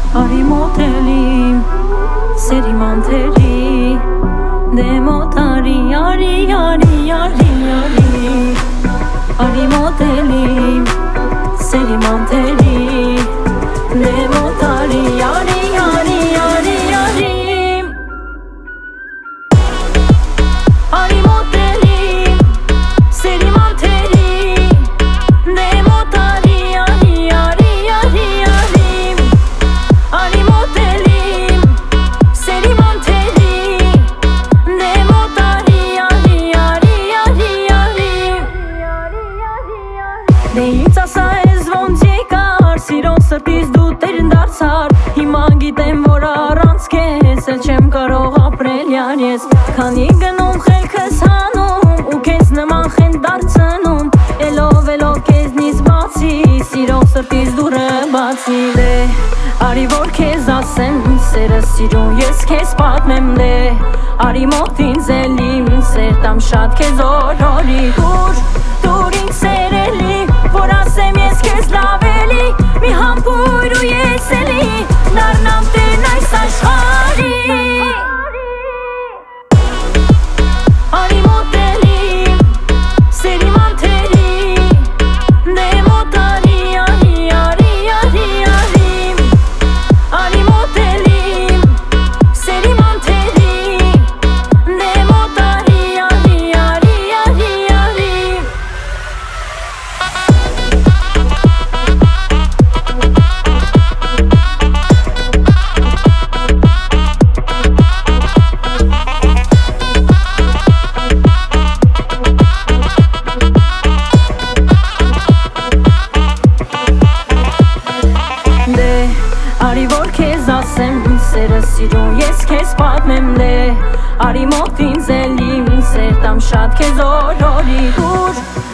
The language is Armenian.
Արի մոտելի, սերի մանթերի, դե մոտ արի, արի, արի, արի, արի Արի մոտելի, սերի մանթերի, դե մոտ արի, արի, արի, արի, արի Արի մոտելի, սերի մանթերի, դե մոտ արի, արի, արի, արի, արի Արի մոտելի, սերի մանթերի, դե մոտ արի, արի, արի, արի, արի Դե ինձ ասա ես ոնց եկար, սիրո սրտից դու տերն դարձար Հիմա գիտեմ, որ առանց քեզ էլ չեմ կարող ապրել ես Քանի գնում խելքս հանում ու քեզ նման խենթ դարձնում Էլով քեզնից բացի, սիրո սրտից դուրը բացի Դե արի որ քեզ ասեմ, սերը սիրուն ես քեզ պատմեմ Դե արի մոտ ինձ էլ իմ սեր տամ շատ քեզ օրորի Դուր ինձ սերելի, որ ասեմ ես քեզ լավ էլի Մի համբույր ու ես էլի, դառնամ տերն այս աշխարհի Արի մոտելի, սերի մանթերի, դե մոտ արի, արի, արի, արի, արի Արի մոտելի, սերի մանթերի, դե մոտ արի, արի, արի, արի, արի Դե արի որ քեզ ասեմ, սերը սիրուն ես քեզ պատմեմ Դե արի մոտ ինձ էլ իմ սեր տամ շատ քեզ օրորի